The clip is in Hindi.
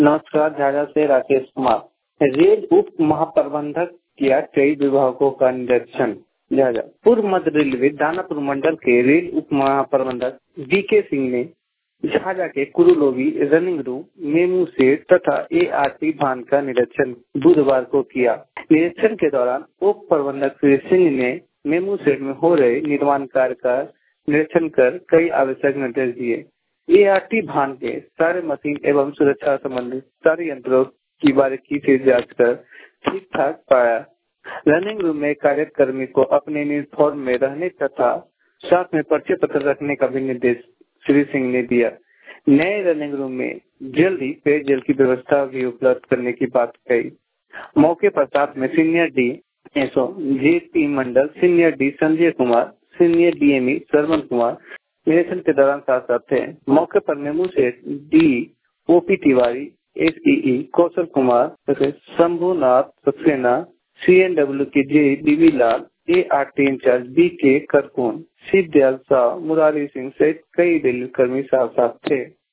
नमस्कार, झाझा से राकेश कुमार। रेल उप महाप्रबंधक किया कई विभागों का निरीक्षण। झाझा पूर्व मध्य रेलवे दानापुर मंडल के रेल उप महाप्रबंधक बीके सिंह ने झाझा के कुरुलोवी रनिंग रूम, मेमू सेट तथा एआरटी भान का निरीक्षण बुधवार को किया। निरीक्षण के दौरान उप प्रबंधक श्री सिंह ने मेमू सेट में हो रहे निर्माण कार्य का निरीक्षण कर कई आवश्यक निर्देश दिए। एआरटी भान के सारे मशीन एवं सुरक्षा संबंधित सारे यंत्रों की बारीकी से जांच कर ठीक ठाक पाया। रनिंग रूम में कार्यकर्मी को अपने यूनिफॉर्म में रहने तथा साथ में पर्चे पत्र रखने का भी निर्देश श्री सिंह ने दिया। नए रनिंग रूम में जल्द ही पेयजल की व्यवस्था भी उपलब्ध करने की बात कही। मौके पर साथ में senior D SO JP Mandal, senior D Sanjay Kumar, senior DME Shravan Kumar निरीक्षण के दौरान साथ थे। मौके पर MEMU shed D OP Tiwari, SEE Kaushal Kumar, Shambhunath Saxena, CNW के J BB Lal, ART incharge B K Karkun, Shiv Dayal Shah, Murari Singh सहित कई रेलवे कर्मी साथ थे।